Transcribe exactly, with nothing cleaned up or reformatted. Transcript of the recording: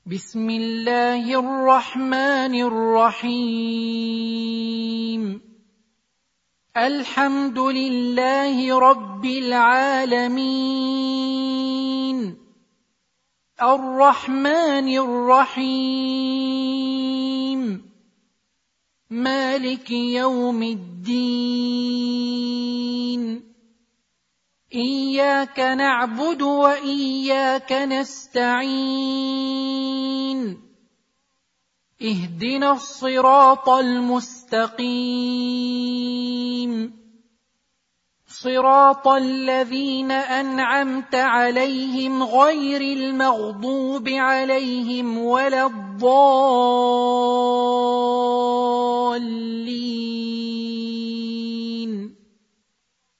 بسم الله الرحمن الرحيم الحمد لله رب العالمين الرحمن الرحيم مالك يوم الدين إياك نعبد وإياك نستعين اهدنا الصراط المستقيم صراط الذين أنعمت عليهم غير المغضوب عليهم ولا الضالين